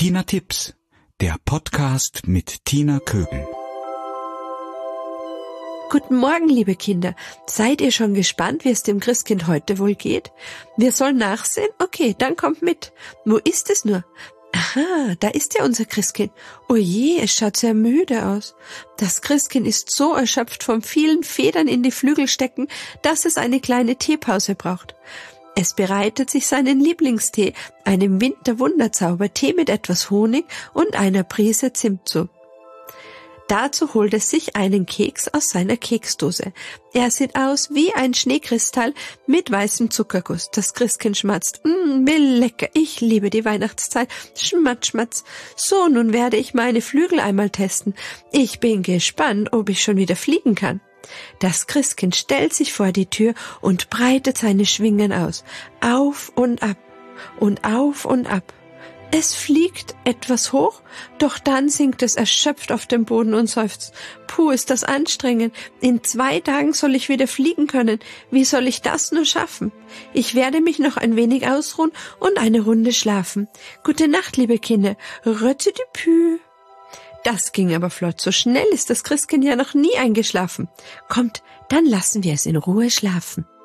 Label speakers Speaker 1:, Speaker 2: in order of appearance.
Speaker 1: Tina Tipps, der Podcast mit Tina Kögel.
Speaker 2: Guten Morgen, liebe Kinder. Seid ihr schon gespannt, wie es dem Christkind heute wohl geht? Wir sollen nachsehen? Okay, dann kommt mit. Wo ist es nur? Aha, da ist ja unser Christkind. Oh je, es schaut sehr müde aus. Das Christkind ist so erschöpft vom vielen Federn in die Flügel stecken, dass es eine kleine Teepause braucht. Es bereitet sich seinen Lieblingstee, einem Winterwunderzaubertee mit etwas Honig und einer Prise Zimt zu. Dazu holt es sich einen Keks aus seiner Keksdose. Er sieht aus wie ein Schneekristall mit weißem Zuckerguss. Das Christkind schmatzt. Wie lecker, ich liebe die Weihnachtszeit. Schmatz, schmatz. So, nun werde ich meine Flügel einmal testen. Ich bin gespannt, ob ich schon wieder fliegen kann. Das Christkind stellt sich vor die Tür und breitet seine Schwingen aus. Auf und ab und auf und ab. Es fliegt etwas hoch, doch dann sinkt es erschöpft auf den Boden und seufzt. Puh, ist das anstrengend. In 2 Tagen soll ich wieder fliegen können. Wie soll ich das nur schaffen? Ich werde mich noch ein wenig ausruhen und eine Runde schlafen. Gute Nacht, liebe Kinder. Rötzetipü. Das ging aber flott. So schnell ist das Christkind ja noch nie eingeschlafen. Kommt, dann lassen wir es in Ruhe schlafen.